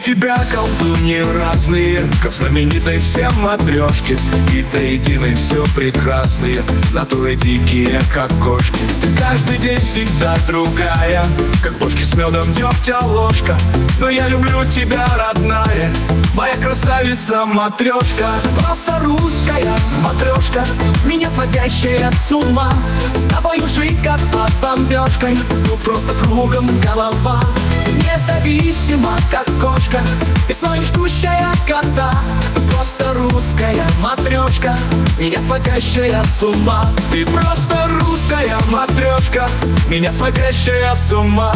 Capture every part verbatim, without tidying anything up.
тебя колдуньи разные, как знаменитой все матрешки. И до единой все прекрасные, натуры дикие, как кошки. Ты каждый день всегда другая, как ложки с медом дегтя ложка. Но я люблю тебя, родная, моя красавица матрешка. Просто русская матрешка, меня сводящая с ума. С тобою жить как под бомбежкой, ну просто кругом голова. Независимо, как кошка, весной ждущая кота. Просто русская матрешка, меня сводящая с ума. Ты просто русская матрешка, меня сводящая с ума.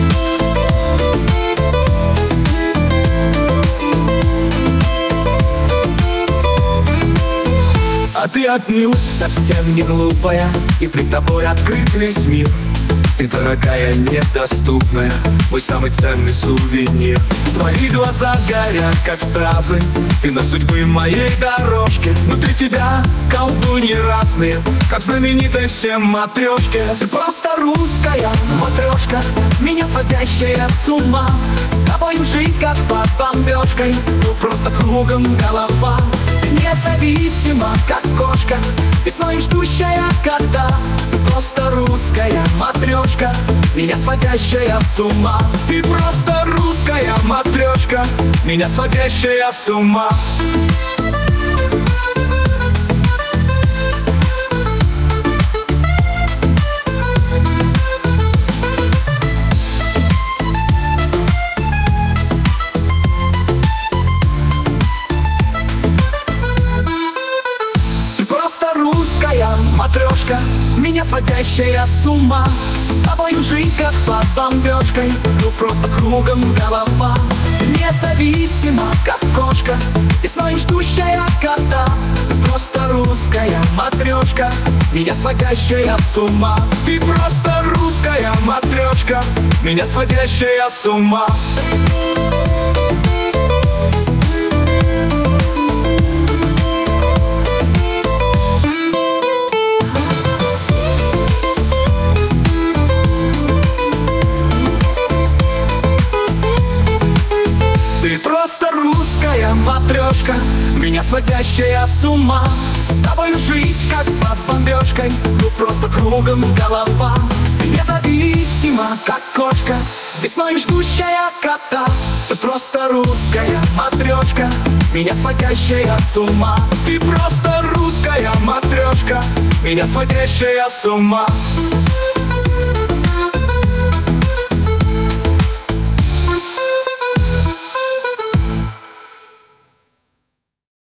А ты отнюдь совсем не глупая, и пред тобой открыт весь мир. Ты дорогая, недоступная, мой самый ценный сувенир. Твои глаза горят, как стразы, ты на судьбы моей дорожке. Внутри тебя колдуньи разные, как знаменитой всем матрешке. Ты просто русская матрешка, меня сводящая с ума. С тобою жить как под бомбежкой, ну просто кругом голова. Независимо, как кошка, весной ждущая кота. Ты просто русская матрешка, меня сводящая с ума. Ты просто русская матрешка, меня сводящая с ума. Русская матрешка, меня сводящая с ума. С тобою жить как под бомбежкой, ну просто кругом голова. Независимо, как кошка, весной ждущая кота. Просто русская матрешка, меня сводящая с ума. Ты просто русская матрешка, меня сводящая с ума. Ты просто русская матрешка, меня сводящая с ума. С тобою жить как под бомбежкой, ну просто кругом голова. Независимо, как кошка, весной ждущая кота. Ты просто русская матрешка, меня сводящая с ума. Ты просто русская матрешка, меня сводящая с ума.